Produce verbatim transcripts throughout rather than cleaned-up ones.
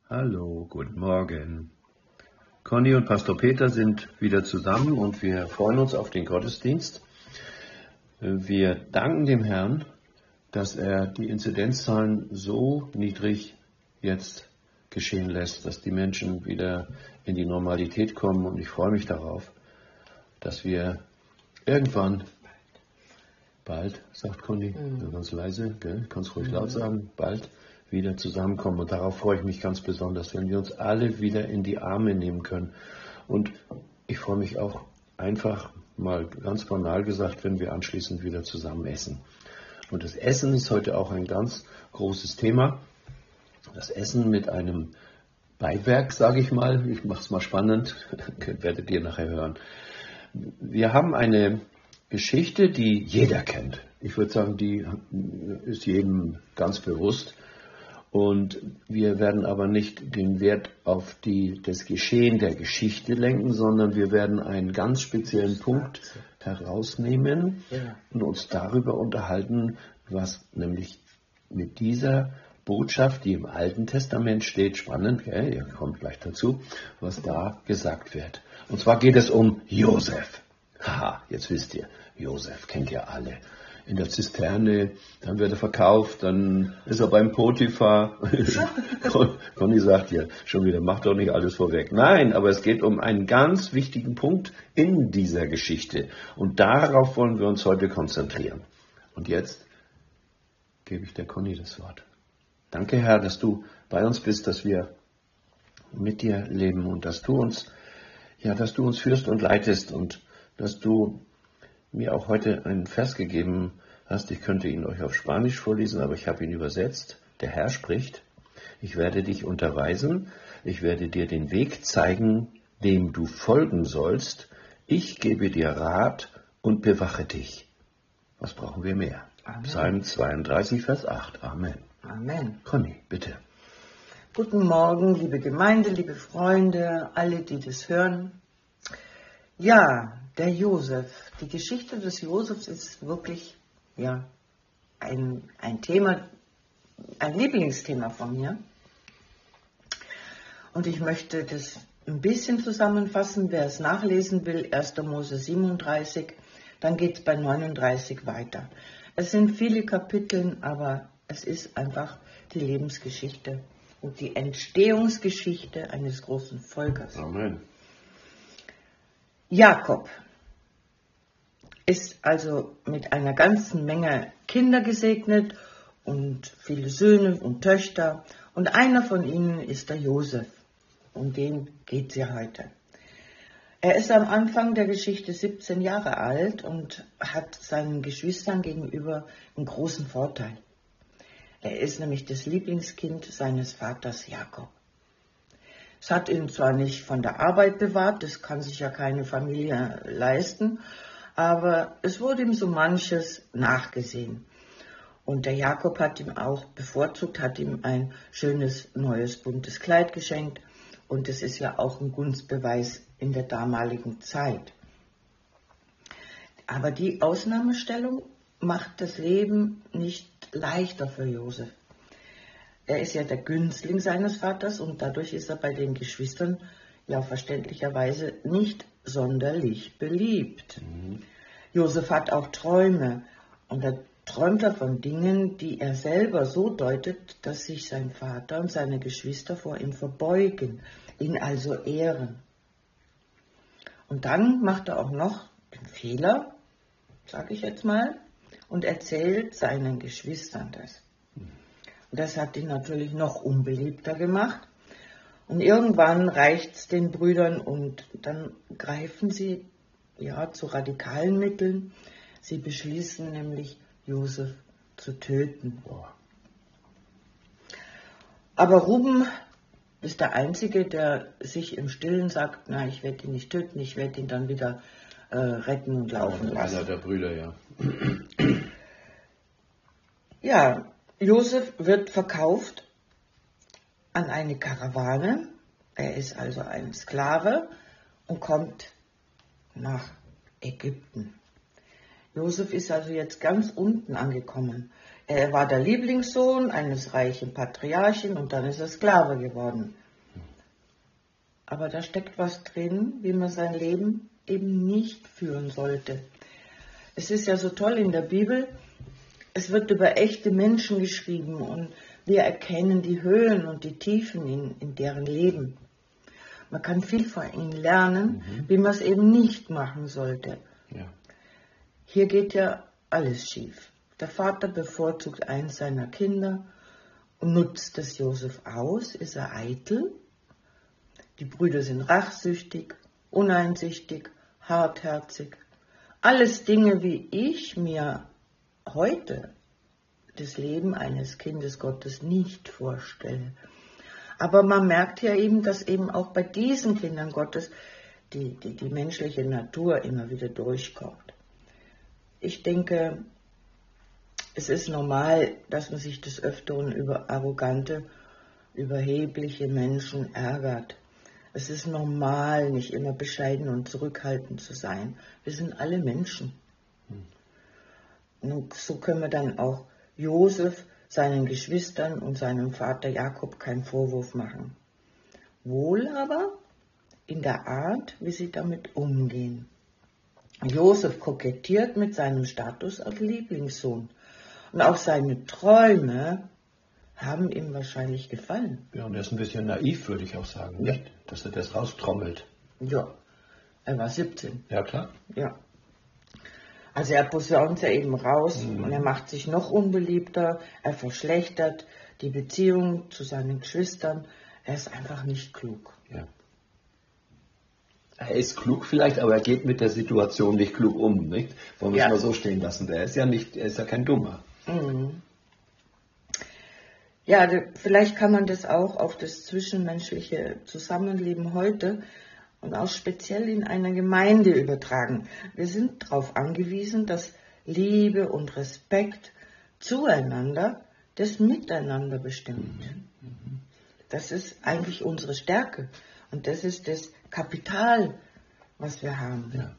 Hallo, guten Morgen. Conny und Pastor Peter sind wieder zusammen und wir freuen uns auf den Gottesdienst. Wir danken dem Herrn, dass er die Inzidenzzahlen so niedrig jetzt geschehen lässt, dass die Menschen wieder in die Normalität kommen, und ich freue mich darauf, dass wir irgendwann bald, sagt Conny, mhm. ganz leise, gell? Kannst ruhig mhm. laut sagen, bald wieder zusammenkommen. Und darauf freue ich mich ganz besonders, wenn wir uns alle wieder in die Arme nehmen können. Und ich freue mich auch einfach mal ganz banal gesagt, wenn wir anschließend wieder zusammen essen. Und das Essen ist heute auch ein ganz großes Thema. Das Essen mit einem Beiwerk, sage ich mal. Ich mache es mal spannend, werdet ihr nachher hören. Wir haben eine Geschichte, die jeder kennt. Ich würde sagen, die ist jedem ganz bewusst. Und wir werden aber nicht den Wert auf die, das Geschehen der Geschichte lenken, sondern wir werden einen ganz speziellen Punkt herausnehmen und uns darüber unterhalten, was nämlich mit dieser Botschaft, die im Alten Testament steht, spannend, gell? Ihr kommt gleich dazu, was da gesagt wird. Und zwar geht es um Josef. Haha, jetzt wisst ihr, Josef kennt ihr alle. In der Zisterne, dann wird er verkauft, dann ist er beim Potiphar. Conny sagt ja schon wieder, mach doch nicht alles vorweg. Nein, aber es geht um einen ganz wichtigen Punkt in dieser Geschichte. Und darauf wollen wir uns heute konzentrieren. Und jetzt gebe ich der Conny das Wort. Danke, Herr, dass du bei uns bist, dass wir mit dir leben und dass du uns, ja, dass du uns führst und leitest und dass du mir auch heute einen Vers gegeben hast. Ich könnte ihn euch auf Spanisch vorlesen, aber ich habe ihn übersetzt. Der Herr spricht: Ich werde dich unterweisen, ich werde dir den Weg zeigen, dem du folgen sollst. Ich gebe dir Rat und bewache dich. Was brauchen wir mehr? Amen. Psalm zweiunddreißig, Vers acht. Amen. Amen. Conny, bitte. Guten Morgen, liebe Gemeinde, liebe Freunde, alle, die das hören. Ja, der Josef. Die Geschichte des Josefs ist wirklich ja, ein, ein Thema, ein Lieblingsthema von mir. Und ich möchte das ein bisschen zusammenfassen. Wer es nachlesen will, erster Mose siebenunddreißig, dann geht es bei neununddreißig weiter. Es sind viele Kapitel, aber es ist einfach die Lebensgeschichte und die Entstehungsgeschichte eines großen Volkes. Amen. Jakob ist also mit einer ganzen Menge Kinder gesegnet und viele Söhne und Töchter. Und einer von ihnen ist der Josef. Um den geht es ja heute. Er ist am Anfang der Geschichte siebzehn Jahre alt und hat seinen Geschwistern gegenüber einen großen Vorteil. Er ist nämlich das Lieblingskind seines Vaters Jakob. Es hat ihn zwar nicht von der Arbeit bewahrt, das kann sich ja keine Familie leisten, aber es wurde ihm so manches nachgesehen. Und der Jakob hat ihm auch bevorzugt, hat ihm ein schönes, neues, buntes Kleid geschenkt. Und das ist ja auch ein Gunstbeweis in der damaligen Zeit. Aber die Ausnahmestellung macht das Leben nicht leichter für Josef. Er ist ja der Günstling seines Vaters und dadurch ist er bei den Geschwistern ja verständlicherweise nicht sonderlich beliebt. Mhm. Josef hat auch Träume und er träumt er von Dingen, die er selber so deutet, dass sich sein Vater und seine Geschwister vor ihm verbeugen, ihn also ehren. Und dann macht er auch noch den Fehler, sage ich jetzt mal, und erzählt seinen Geschwistern das. Und das hat ihn natürlich noch unbeliebter gemacht. Und irgendwann reicht es den Brüdern und dann greifen sie ja zu radikalen Mitteln. Sie beschließen nämlich, Josef zu töten. Aber Ruben ist der Einzige, der sich im Stillen sagt, na, ich werde ihn nicht töten, ich werde ihn dann wieder äh, retten und laufen lassen. Einer der Brüder, ja. Ja, Josef wird verkauft an eine Karawane. Er ist also ein Sklave und kommt nach Ägypten. Josef ist also jetzt ganz unten angekommen. Er war der Lieblingssohn eines reichen Patriarchen und dann ist er Sklave geworden. Aber da steckt was drin, wie man sein Leben eben nicht führen sollte. Es ist ja so toll in der Bibel, es wird über echte Menschen geschrieben und wir erkennen die Höhen und die Tiefen in, in deren Leben. Man kann viel von ihnen lernen, mhm. wie man es eben nicht machen sollte. Ja. Hier geht ja alles schief. Der Vater bevorzugt eins seiner Kinder und nutzt es Josef aus. Ist er eitel? Die Brüder sind rachsüchtig, uneinsichtig, hartherzig. Alles Dinge, wie ich mir heute das Leben eines Kindes Gottes nicht vorstelle. Aber man merkt ja eben, dass eben auch bei diesen Kindern Gottes die, die, die menschliche Natur immer wieder durchkommt. Ich denke, es ist normal, dass man sich des Öfteren über arrogante, überhebliche Menschen ärgert. Es ist normal, nicht immer bescheiden und zurückhaltend zu sein. Wir sind alle Menschen. Und so können wir dann auch Josef, seinen Geschwistern und seinem Vater Jakob keinen Vorwurf machen. Wohl aber in der Art, wie sie damit umgehen. Josef kokettiert mit seinem Status als Lieblingssohn. Und auch seine Träume haben ihm wahrscheinlich gefallen. Ja, und er ist ein bisschen naiv, würde ich auch sagen, nicht? Ja. Dass er das raustrommelt. Ja, er war siebzehn. Ja, klar. Ja. Also er posaunt ja eben raus mhm. und er macht sich noch unbeliebter, er verschlechtert die Beziehung zu seinen Geschwistern. Er ist einfach nicht klug. Ja. Er ist klug vielleicht, aber er geht mit der Situation nicht klug um, nicht? Wollen wir es ja. mal so stehen lassen. Er ist ja nicht, er ist ja kein Dummer. Mhm. Ja, vielleicht kann man das auch auf das zwischenmenschliche Zusammenleben heute und auch speziell in einer Gemeinde übertragen. Wir sind darauf angewiesen, dass Liebe und Respekt zueinander das Miteinander bestimmt. Mhm. Das ist eigentlich unsere Stärke und das ist das Kapital, was wir haben. Ja.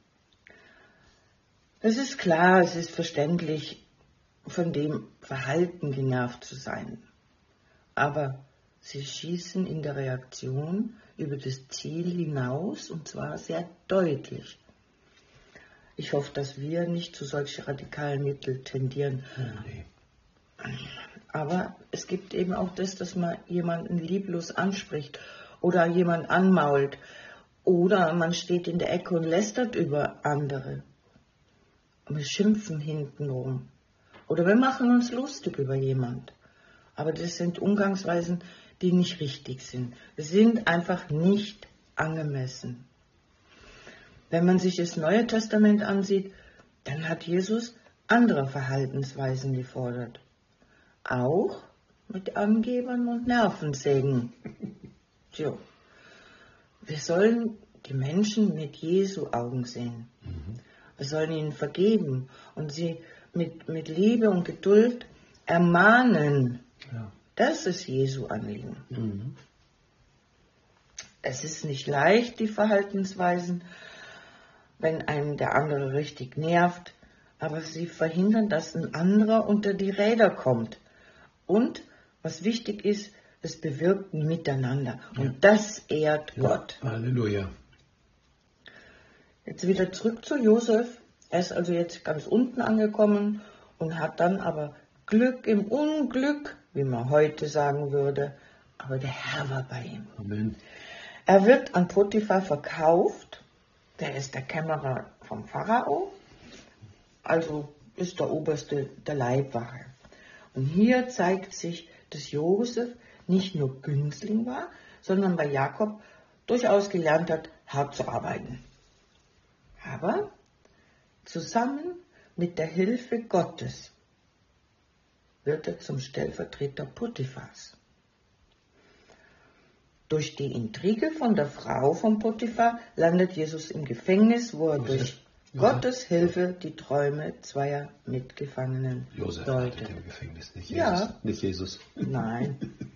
Es ist klar, es ist verständlich, von dem Verhalten genervt zu sein. Aber sie schießen in der Reaktion über das Ziel hinaus und zwar sehr deutlich. Ich hoffe, dass wir nicht zu solchen radikalen Mitteln tendieren. Nee. Aber es gibt eben auch das, dass man jemanden lieblos anspricht oder jemand anmault oder man steht in der Ecke und lästert über andere. Und wir schimpfen hintenrum. Oder wir machen uns lustig über jemand. Aber das sind Umgangsweisen, die nicht richtig sind. Sie sind einfach nicht angemessen. Wenn man sich das Neue Testament ansieht, dann hat Jesus andere Verhaltensweisen gefordert. Auch mit Angebern und Nervensägen. So. Wir sollen die Menschen mit Jesu Augen sehen. Wir sollen ihnen vergeben und sie mit, mit Liebe und Geduld ermahnen. Ja. Das ist Jesu Anliegen. Mhm. Es ist nicht leicht, die Verhaltensweisen, wenn einem der andere richtig nervt, aber sie verhindern, dass ein anderer unter die Räder kommt. Und, was wichtig ist, es bewirkt ein Miteinander. Und ja. das ehrt ja. Gott. Halleluja. Jetzt wieder zurück zu Josef. Er ist also jetzt ganz unten angekommen und hat dann aber Glück im Unglück, wie man heute sagen würde. Aber der Herr war bei ihm. Amen. Er wird an Potiphar verkauft. Der ist der Kämmerer vom Pharao. Also ist der Oberste der Leibwache. Und hier zeigt sich, dass Josef nicht nur Günstling war, sondern bei Jakob durchaus gelernt hat, hart zu arbeiten. Aber zusammen mit der Hilfe Gottes wird er zum Stellvertreter Potiphars. Durch die Intrige von der Frau von Potiphar landet Jesus im Gefängnis, wo er Josef, durch Josef, Gottes Hilfe die Träume zweier Mitgefangenen Josef deutet. Im Gefängnis, nicht Jesus. Ja. Nicht Jesus. Nein.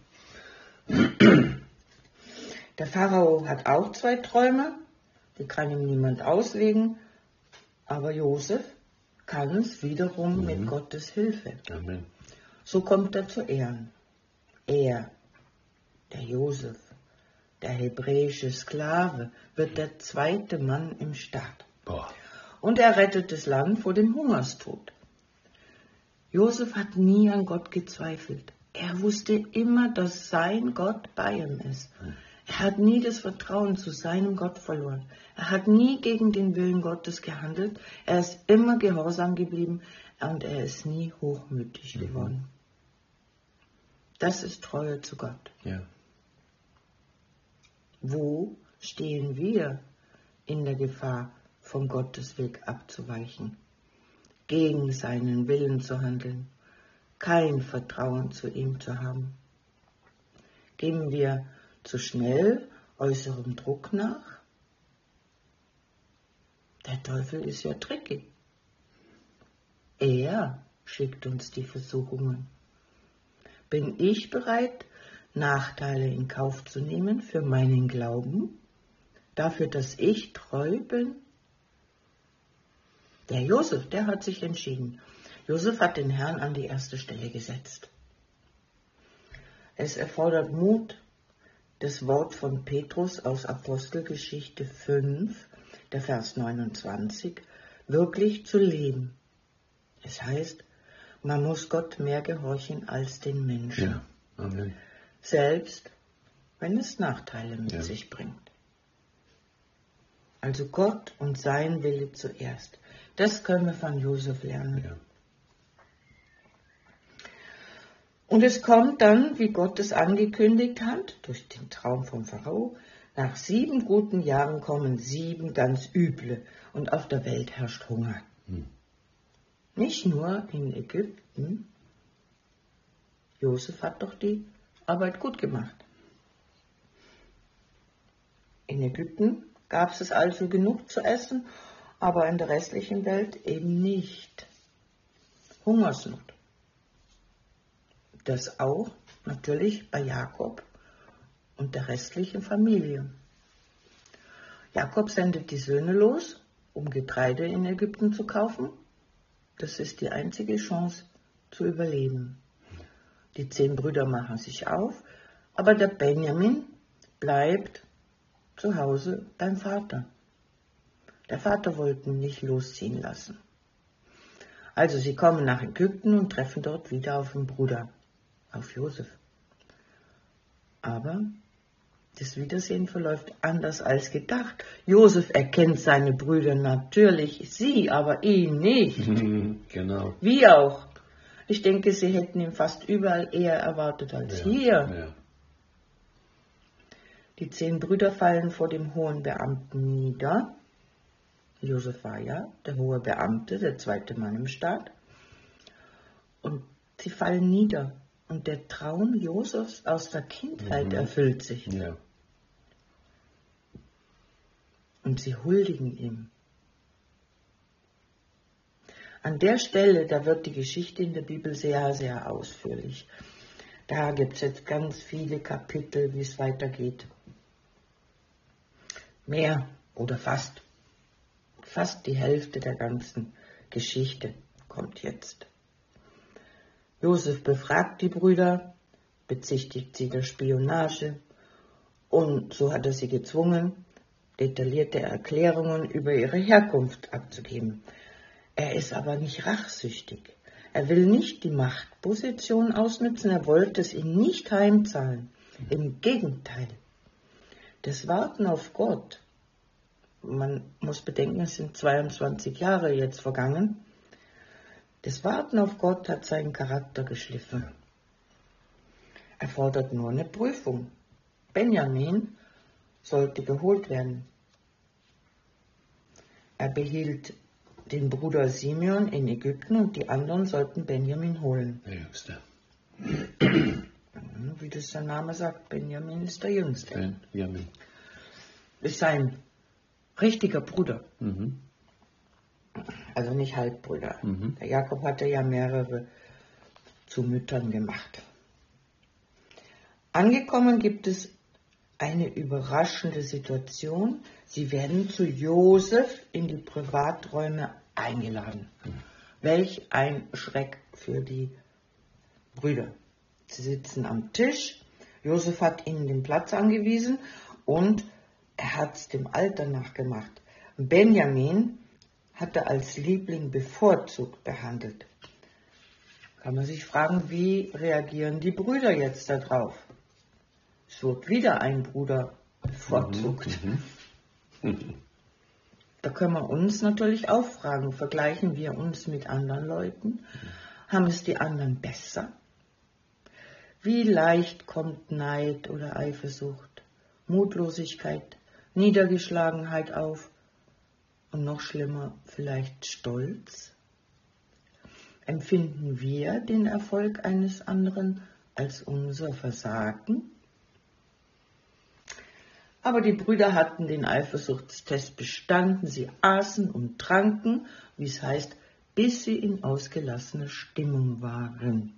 Der Pharao hat auch zwei Träume, die kann ihm niemand auslegen, aber Josef kann es wiederum Mhm. mit Gottes Hilfe. Amen. So kommt er zu Ehren. Er, der Josef, der hebräische Sklave, wird der zweite Mann im Staat. Boah. Und er rettet das Land vor dem Hungerstod. Josef hat nie an Gott gezweifelt. Er wusste immer, dass sein Gott bei ihm ist. Er hat nie das Vertrauen zu seinem Gott verloren. Er hat nie gegen den Willen Gottes gehandelt. Er ist immer gehorsam geblieben und er ist nie hochmütig geworden. Das ist Treue zu Gott. Ja. Wo stehen wir in der Gefahr, vom Gottes Weg abzuweichen, gegen seinen Willen zu handeln, kein Vertrauen zu ihm zu haben? Geben wir zu schnell äußerem Druck nach? Der Teufel ist ja tricky. Er schickt uns die Versuchungen. Bin ich bereit, Nachteile in Kauf zu nehmen für meinen Glauben, dafür, dass ich treu bin? Der Josef, der hat sich entschieden. Josef hat den Herrn an die erste Stelle gesetzt. Es erfordert Mut, das Wort von Petrus aus Apostelgeschichte fünf, der Vers neunundzwanzig, wirklich zu leben. Es heißt, man muss Gott mehr gehorchen als den Menschen. Ja. Amen. Selbst wenn es Nachteile mit Ja. sich bringt. Also Gott und sein Wille zuerst. Das können wir von Josef lernen. Ja. Und es kommt dann, wie Gott es angekündigt hat, durch den Traum vom Pharao, nach sieben guten Jahren kommen sieben ganz üble und auf der Welt herrscht Hunger. Hm. Nicht nur in Ägypten. Josef hat doch die Arbeit gut gemacht. In Ägypten gab es also genug zu essen, aber in der restlichen Welt eben nicht. Hungersnot. Das auch natürlich bei Jakob und der restlichen Familie. Jakob sendet die Söhne los, um Getreide in Ägypten zu kaufen. Das ist die einzige Chance zu überleben. Die zehn Brüder machen sich auf, aber der Benjamin bleibt zu Hause beim Vater. Der Vater wollte ihn nicht losziehen lassen. Also sie kommen nach Ägypten und treffen dort wieder auf den Bruder, auf Josef. Aber das Wiedersehen verläuft anders als gedacht. Josef erkennt seine Brüder natürlich, sie aber ihn nicht. Genau. Wie auch. Ich denke, sie hätten ihn fast überall eher erwartet als Ja. hier. Ja. Die zehn Brüder fallen vor dem hohen Beamten nieder. Josef war ja der hohe Beamte, der zweite Mann im Staat. Und sie fallen nieder. Und der Traum Josefs aus der Kindheit Mhm. erfüllt sich. Ja. Und sie huldigen ihm. An der Stelle, da wird die Geschichte in der Bibel sehr, sehr ausführlich. Da gibt es jetzt ganz viele Kapitel, wie es weitergeht. Mehr oder fast. Fast die Hälfte der ganzen Geschichte kommt jetzt. Josef befragt die Brüder, bezichtigt sie der Spionage und so hat er sie gezwungen, detaillierte Erklärungen über ihre Herkunft abzugeben. Er ist aber nicht rachsüchtig. Er will nicht die Machtposition ausnutzen, er wollte es ihnen nicht heimzahlen. Im Gegenteil. Das Warten auf Gott, man muss bedenken, es sind zweiundzwanzig Jahre jetzt vergangen, das Warten auf Gott hat seinen Charakter geschliffen. Er fordert nur eine Prüfung. Benjamin sollte geholt werden. Er behielt den Bruder Simeon in Ägypten und die anderen sollten Benjamin holen. Der Jüngste. Wie das der Name sagt, Benjamin ist der Jüngste. Benjamin. Ist sein richtiger Bruder. Mhm. Also nicht Halbbrüder. Mhm. Der Jakob hatte ja mehrere zu Müttern gemacht. Angekommen gibt es eine überraschende Situation. Sie werden zu Josef in die Privaträume eingeladen. Welch ein Schreck für die Brüder. Sie sitzen am Tisch, Josef hat ihnen den Platz angewiesen und er hat es dem Alter nachgemacht. Benjamin hat er als Liebling bevorzugt behandelt. Kann man sich fragen, wie reagieren die Brüder jetzt darauf? Es wird wieder ein Bruder bevorzugt. Mhm, mhm. Da können wir uns natürlich auch fragen, vergleichen wir uns mit anderen Leuten? Haben es die anderen besser? Wie leicht kommt Neid oder Eifersucht, Mutlosigkeit, Niedergeschlagenheit auf und noch schlimmer vielleicht Stolz? Empfinden wir den Erfolg eines anderen als unser Versagen? Aber die Brüder hatten den Eifersuchtstest bestanden, sie aßen und tranken, wie es heißt, bis sie in ausgelassener Stimmung waren.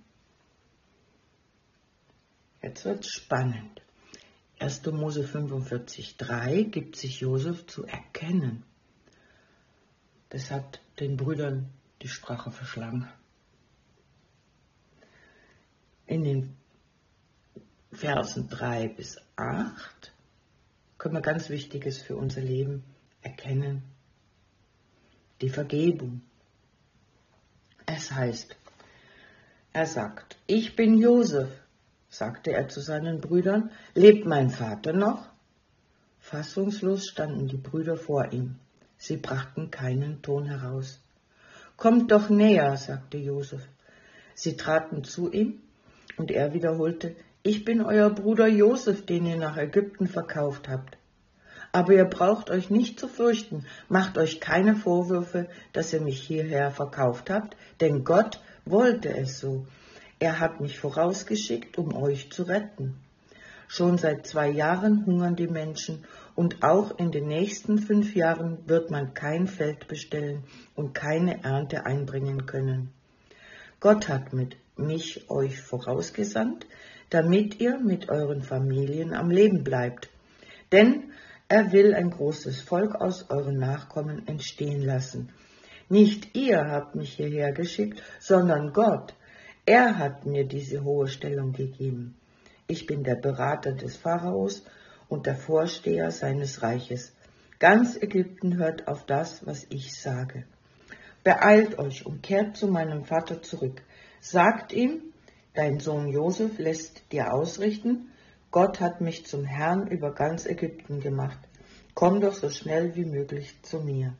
Jetzt wird es spannend. erster Mose fünfundvierzig drei gibt sich Josef zu erkennen. Das hat den Brüdern die Sprache verschlagen. In den Versen drei bis acht können wir ganz Wichtiges für unser Leben erkennen. Die Vergebung. Es heißt, er sagt, ich bin Josef, sagte er zu seinen Brüdern, lebt mein Vater noch? Fassungslos standen die Brüder vor ihm. Sie brachten keinen Ton heraus. Kommt doch näher, sagte Josef. Sie traten zu ihm und er wiederholte, ich bin euer Bruder Josef, den ihr nach Ägypten verkauft habt. Aber ihr braucht euch nicht zu fürchten, macht euch keine Vorwürfe, dass ihr mich hierher verkauft habt, denn Gott wollte es so. Er hat mich vorausgeschickt, um euch zu retten. Schon seit zwei Jahren hungern die Menschen und auch in den nächsten fünf Jahren wird man kein Feld bestellen und keine Ernte einbringen können. Gott hat mit mich euch vorausgesandt, damit ihr mit euren Familien am Leben bleibt. Denn er will ein großes Volk aus euren Nachkommen entstehen lassen. Nicht ihr habt mich hierher geschickt, sondern Gott. Er hat mir diese hohe Stellung gegeben. Ich bin der Berater des Pharaos und der Vorsteher seines Reiches. Ganz Ägypten hört auf das, was ich sage. Beeilt euch und kehrt zu meinem Vater zurück. Sagt ihm, dein Sohn Josef lässt dir ausrichten, Gott hat mich zum Herrn über ganz Ägypten gemacht. Komm doch so schnell wie möglich zu mir.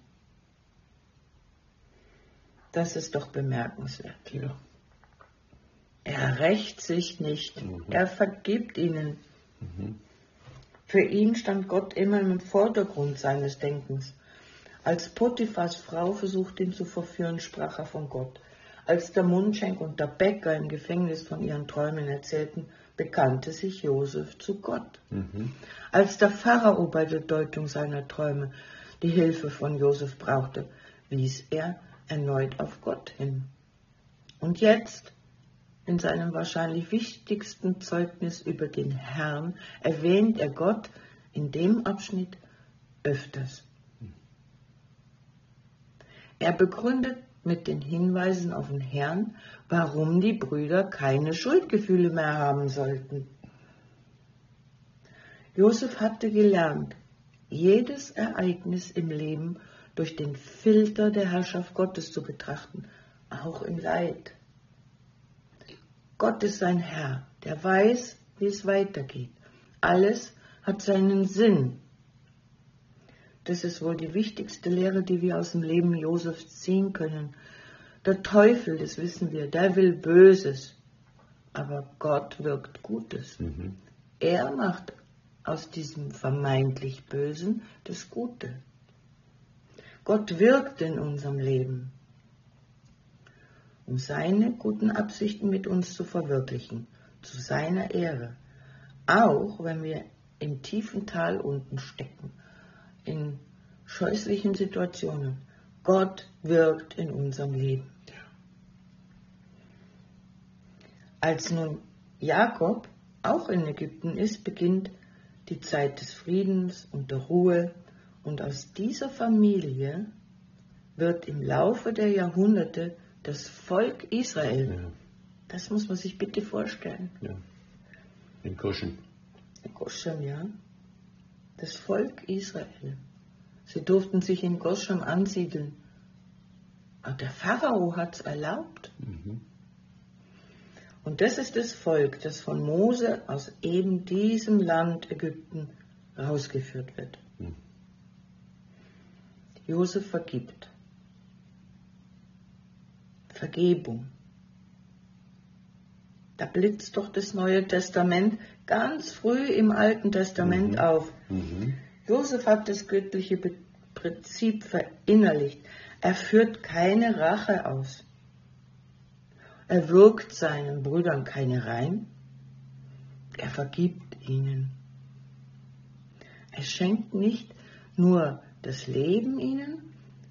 Das ist doch bemerkenswert, Kilo. Er rächt sich nicht, mhm. er vergibt ihnen. Mhm. Für ihn stand Gott immer im Vordergrund seines Denkens. Als Potiphars Frau versuchte ihn zu verführen, sprach er von Gott. Als der Mundschenk und der Bäcker im Gefängnis von ihren Träumen erzählten, bekannte sich Josef zu Gott. Mhm. Als der Pharao bei der Deutung seiner Träume die Hilfe von Josef brauchte, wies er erneut auf Gott hin. Und jetzt, in seinem wahrscheinlich wichtigsten Zeugnis über den Herrn, erwähnt er Gott in dem Abschnitt öfters. Er begründet mit den Hinweisen auf den Herrn, warum die Brüder keine Schuldgefühle mehr haben sollten. Josef hatte gelernt, jedes Ereignis im Leben durch den Filter der Herrschaft Gottes zu betrachten, auch im Leid. Gott ist ein Herr, der weiß, wie es weitergeht. Alles hat seinen Sinn. Das ist wohl die wichtigste Lehre, die wir aus dem Leben Josefs ziehen können. Der Teufel, das wissen wir, der will Böses, aber Gott wirkt Gutes. Mhm. Er macht aus diesem vermeintlich Bösen das Gute. Gott wirkt in unserem Leben, um seine guten Absichten mit uns zu verwirklichen, zu seiner Ehre. Auch wenn wir im tiefen Tal unten stecken, in scheußlichen Situationen. Gott wirkt in unserem Leben. Als nun Jakob auch in Ägypten ist, beginnt die Zeit des Friedens und der Ruhe. Und aus dieser Familie wird im Laufe der Jahrhunderte Das Volk Israel. Ja. Das muss man sich bitte vorstellen. Ja. In Goshen. In Goshen, ja. Das Volk Israel. Sie durften sich in Goshen ansiedeln. Aber der Pharao hat es erlaubt. Mhm. Und das ist das Volk, das von Mose aus eben diesem Land Ägypten rausgeführt wird. Mhm. Josef vergibt. Vergebung. Da blitzt doch das Neue Testament ganz früh im Alten Testament Mhm. auf. Mhm. Josef hat das göttliche Be- Prinzip verinnerlicht. Er führt keine Rache aus. Er wirkt seinen Brüdern keine rein. Er vergibt ihnen. Er schenkt nicht nur das Leben ihnen,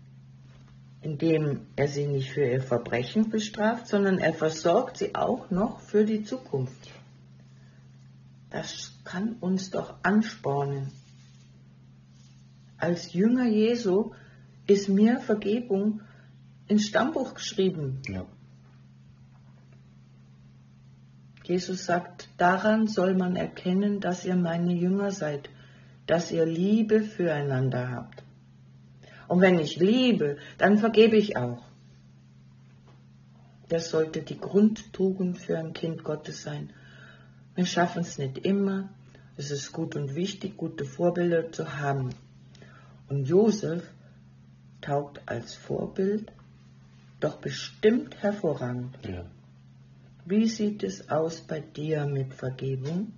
indem er sie nicht für ihr Verbrechen bestraft, sondern er versorgt sie auch noch für die Zukunft. Das kann uns doch anspornen. Als Jünger Jesu ist mir Vergebung ins Stammbuch geschrieben. Ja. Jesus sagt, daran soll man erkennen, dass ihr meine Jünger seid, dass ihr Liebe füreinander habt. Und wenn ich liebe, dann vergebe ich auch. Das sollte die Grundtugend für ein Kind Gottes sein. Wir schaffen es nicht immer. Es ist gut und wichtig, gute Vorbilder zu haben. Und Josef taugt als Vorbild doch bestimmt hervorragend. Ja. Wie sieht es aus bei dir mit Vergebung?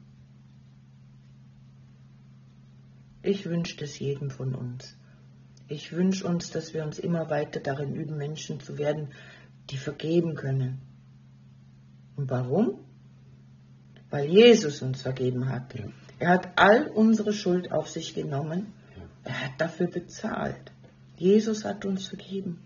Ich wünsche das jedem von uns. Ich wünsche uns, dass wir uns immer weiter darin üben, Menschen zu werden, die vergeben können. Und warum? Weil Jesus uns vergeben hat. Ja. Er hat all unsere Schuld auf sich genommen. Ja. Er hat dafür bezahlt. Jesus hat uns vergeben.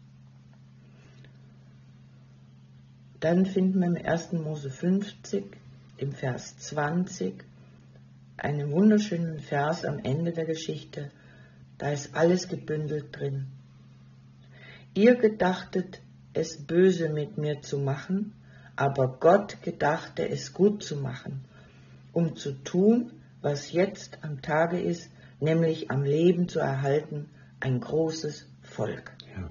Dann finden wir im ersten Mose fünfzig, im Vers zwanzig, einen wunderschönen Vers am Ende der Geschichte. Da ist alles gebündelt drin. Ihr gedachtet, es böse mit mir zu machen, aber Gott gedachte, es gut zu machen, um zu tun, was jetzt am Tage ist, nämlich am Leben zu erhalten, ein großes Volk. Ja.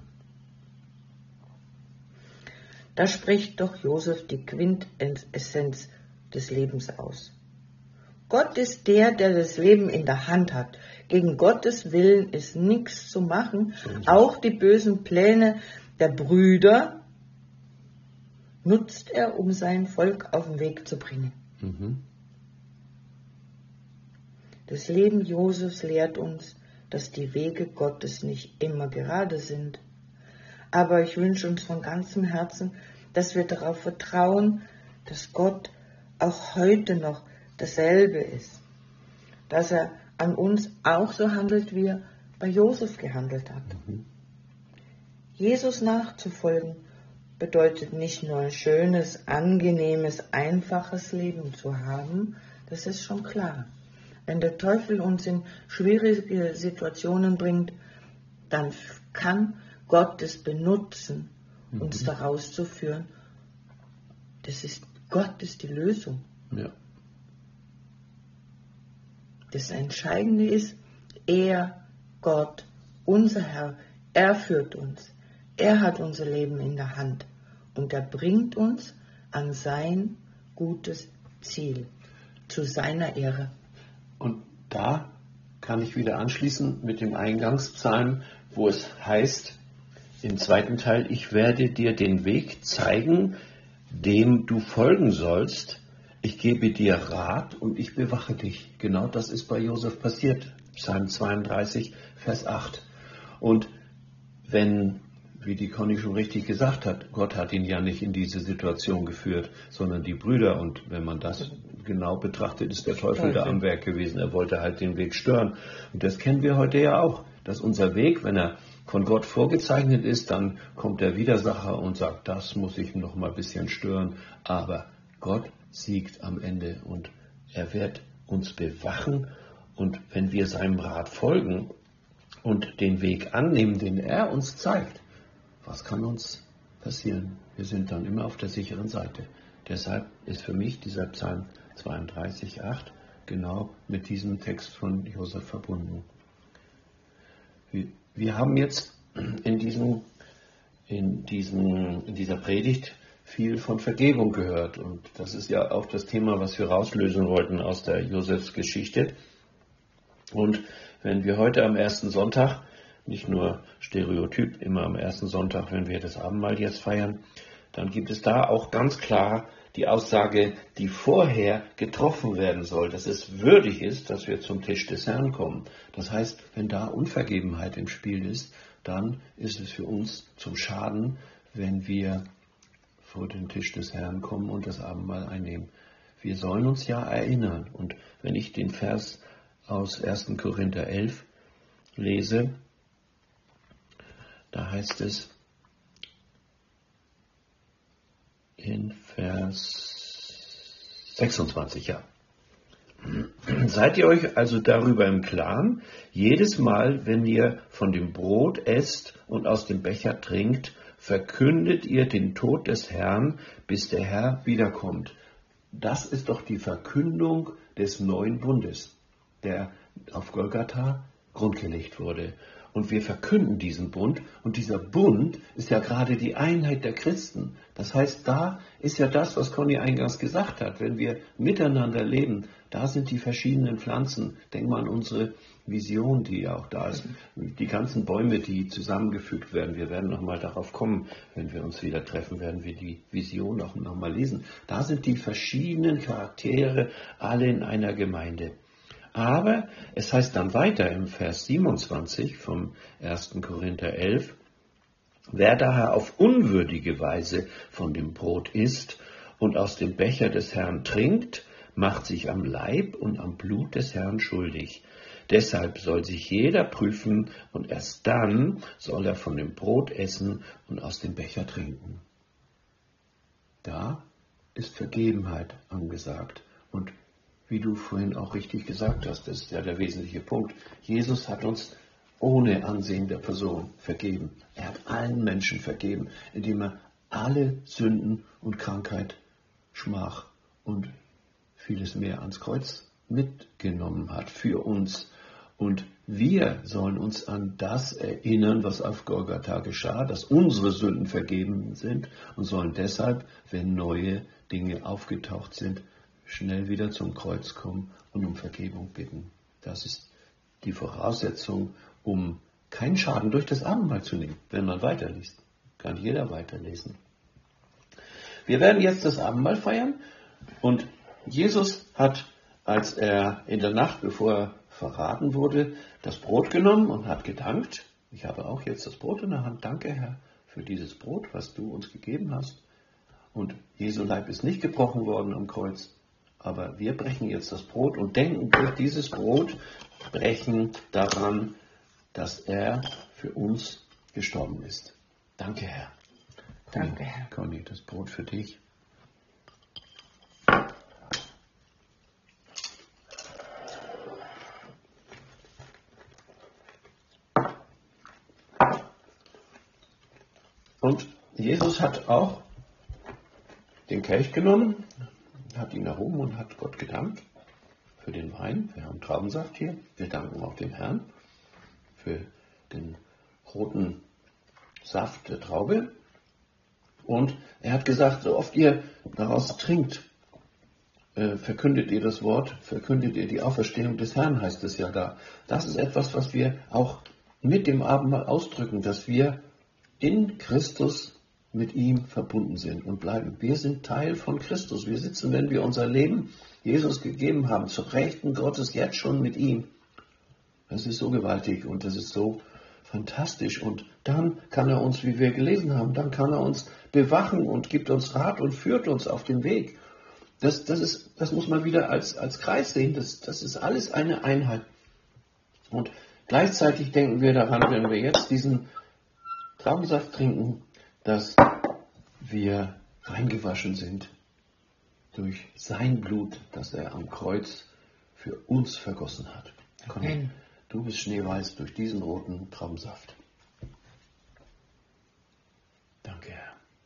Da spricht doch Josef die Quintessenz des Lebens aus. Gott ist der, der das Leben in der Hand hat. Gegen Gottes Willen ist nichts zu machen. So ist es. Auch die bösen Pläne der Brüder nutzt er, um sein Volk auf den Weg zu bringen. Mhm. Das Leben Josefs lehrt uns, dass die Wege Gottes nicht immer gerade sind. Aber ich wünsche uns von ganzem Herzen, dass wir darauf vertrauen, dass Gott auch heute noch dasselbe ist. Dass er an uns auch so handelt, wie er bei Josef gehandelt hat. Mhm. Jesus nachzufolgen bedeutet nicht nur ein schönes, angenehmes, einfaches Leben zu haben, das ist schon klar. Wenn der Teufel uns in schwierige Situationen bringt, dann kann Gott es benutzen, Mhm. uns da rauszuführen. Das ist, Gott ist die Lösung. Ja. Das Entscheidende ist, er, Gott, unser Herr, er führt uns. Er hat unser Leben in der Hand und er bringt uns an sein gutes Ziel, zu seiner Ehre. Und da kann ich wieder anschließen mit dem Eingangspsalm, wo es heißt, im zweiten Teil, ich werde dir den Weg zeigen, dem du folgen sollst. Ich gebe dir Rat und ich bewache dich. Genau das ist bei Josef passiert. Psalm zweiunddreißig, Vers acht. Und wenn, wie die Conny schon richtig gesagt hat, Gott hat ihn ja nicht in diese Situation geführt, sondern die Brüder. Und wenn man das genau betrachtet, ist der Teufel da am Werk gewesen. Er wollte halt den Weg stören. Und das kennen wir heute ja auch, dass unser Weg, wenn er von Gott vorgezeichnet ist, dann kommt der Widersacher und sagt, das muss ich noch mal ein bisschen stören. Aber Gott siegt am Ende und er wird uns bewachen. Und wenn wir seinem Rat folgen und den Weg annehmen, den er uns zeigt, was kann uns passieren. Wir sind dann immer auf der sicheren Seite. Deshalb ist für mich dieser Psalm zweiunddreißig, acht genau mit diesem Text von Josef verbunden. Wir, wir haben jetzt in, diesem, in, diesem, in dieser Predigt viel von Vergebung gehört. Und das ist ja auch das Thema, was wir rauslösen wollten aus der Josefs Geschichte. Und wenn wir heute am ersten Sonntag, nicht nur Stereotyp, immer am ersten Sonntag, wenn wir das Abendmahl jetzt feiern, dann gibt es da auch ganz klar die Aussage, die vorher getroffen werden soll, dass es würdig ist, dass wir zum Tisch des Herrn kommen. Das heißt, wenn da Unvergebenheit im Spiel ist, dann ist es für uns zum Schaden, wenn wir vor den Tisch des Herrn kommen und das Abendmahl einnehmen. Wir sollen uns ja erinnern. Und wenn ich den Vers aus ersten Korinther elf lese, da heißt es in Vers sechsundzwanzig, ja. Seid ihr euch also darüber im Klaren, jedes Mal, wenn ihr von dem Brot esst und aus dem Becher trinkt, verkündet ihr den Tod des Herrn, bis der Herr wiederkommt. Das ist doch die Verkündung des neuen Bundes, der auf Golgatha grundgelegt wurde. Und wir verkünden diesen Bund. Und dieser Bund ist ja gerade die Einheit der Christen. Das heißt, da ist ja das, was Conny eingangs gesagt hat. Wenn wir miteinander leben, da sind die verschiedenen Pflanzen. Denk mal an unsere Vision, die ja auch da ist. Die ganzen Bäume, die zusammengefügt werden. Wir werden nochmal darauf kommen, wenn wir uns wieder treffen, werden wir die Vision auch nochmal lesen. Da sind die verschiedenen Charaktere alle in einer Gemeinde. Aber es heißt dann weiter im Vers siebenundzwanzig vom ersten Korinther elf, wer daher auf unwürdige Weise von dem Brot isst und aus dem Becher des Herrn trinkt, macht sich am Leib und am Blut des Herrn schuldig. Deshalb soll sich jeder prüfen und erst dann soll er von dem Brot essen und aus dem Becher trinken. Da ist Vergebenheit angesagt. Und wie du vorhin auch richtig gesagt hast, das ist ja der wesentliche Punkt. Jesus hat uns ohne Ansehen der Person vergeben. Er hat allen Menschen vergeben, indem er alle Sünden und Krankheit, Schmach und vieles mehr ans Kreuz mitgenommen hat für uns. Und wir sollen uns an das erinnern, was auf Golgatha geschah, dass unsere Sünden vergeben sind und sollen deshalb, wenn neue Dinge aufgetaucht sind, schnell wieder zum Kreuz kommen und um Vergebung bitten. Das ist die Voraussetzung, um keinen Schaden durch das Abendmahl zu nehmen, wenn man weiterliest. Kann jeder weiterlesen. Wir werden jetzt das Abendmahl feiern und Jesus hat, als er in der Nacht, bevor er verraten wurde, das Brot genommen und hat gedankt. Ich habe auch jetzt das Brot in der Hand. Danke, Herr, für dieses Brot, was du uns gegeben hast. Und Jesu Leib ist nicht gebrochen worden am Kreuz. Aber wir brechen jetzt das Brot und denken durch dieses Brot brechen daran, dass er für uns gestorben ist. Danke, Herr. Danke, Herr. Conny, das Brot für dich. Und Jesus hat auch den Kelch genommen, hat ihn erhoben und hat Gott gedankt für den Wein. Wir haben Traubensaft hier. Wir danken auch dem Herrn für den roten Saft der Traube. Und er hat gesagt, so oft ihr daraus trinkt, äh, verkündet ihr das Wort, verkündet ihr die Auferstehung des Herrn, heißt es ja da. Das ist etwas, was wir auch mit dem Abendmahl ausdrücken, dass wir in Christus mit ihm verbunden sind und bleiben. Wir sind Teil von Christus. Wir sitzen, wenn wir unser Leben Jesus gegeben haben, zur Rechten Gottes jetzt schon mit ihm. Das ist so gewaltig und das ist so fantastisch. Und dann kann er uns, wie wir gelesen haben, dann kann er uns bewachen und gibt uns Rat und führt uns auf den Weg. Das, das, ist, das muss man wieder als, als Kreis sehen. Das, das ist alles eine Einheit. Und gleichzeitig denken wir daran, wenn wir jetzt diesen Traubensaft trinken, dass wir reingewaschen sind durch sein Blut, das er am Kreuz für uns vergossen hat. Conny, du bist schneeweiß durch diesen roten Traubensaft. Danke, Herr.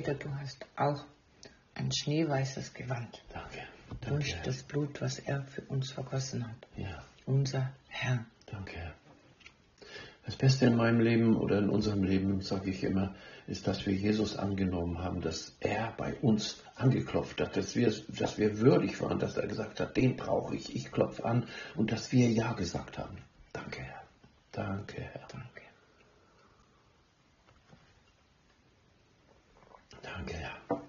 Peter, du hast auch ein schneeweißes Gewand. Danke. Durch Danke. das Blut, was er für uns vergossen hat. Ja. Unser Herr. Danke, Herr. Das Beste in meinem Leben oder in unserem Leben, sage ich immer, ist, dass wir Jesus angenommen haben, dass er bei uns angeklopft hat, dass wir, dass wir würdig waren, dass er gesagt hat, den brauche ich, ich klopfe an und dass wir Ja gesagt haben. Danke, Herr. Danke, Herr. Danke. Danke, Herr.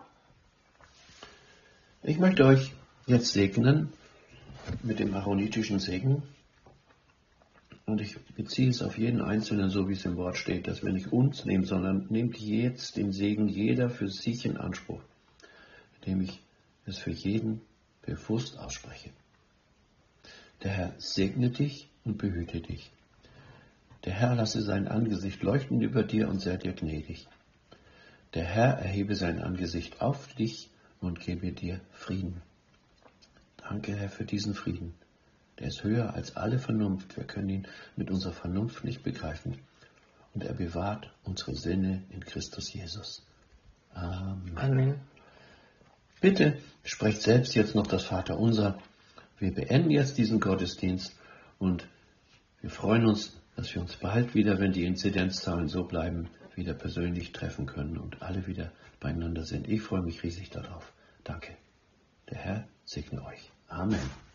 Ich möchte euch jetzt segnen mit dem aaronitischen Segen. Und ich beziehe es auf jeden Einzelnen, so wie es im Wort steht, dass wir nicht uns nehmen, sondern nehmt jetzt den Segen jeder für sich in Anspruch, indem ich es für jeden bewusst ausspreche. Der Herr segne dich und behüte dich. Der Herr lasse sein Angesicht leuchten über dir und sei dir gnädig. Der Herr erhebe sein Angesicht auf dich und gebe dir Frieden. Danke, Herr, für diesen Frieden. Der ist höher als alle Vernunft. Wir können ihn mit unserer Vernunft nicht begreifen. Und er bewahrt unsere Sinne in Christus Jesus. Amen. Amen. Bitte sprecht selbst jetzt noch das Vaterunser. Wir beenden jetzt diesen Gottesdienst und wir freuen uns, dass wir uns bald wieder, wenn die Inzidenzzahlen so bleiben, wieder persönlich treffen können und alle wieder beieinander sind. Ich freue mich riesig darauf. Danke. Der Herr segne euch. Amen.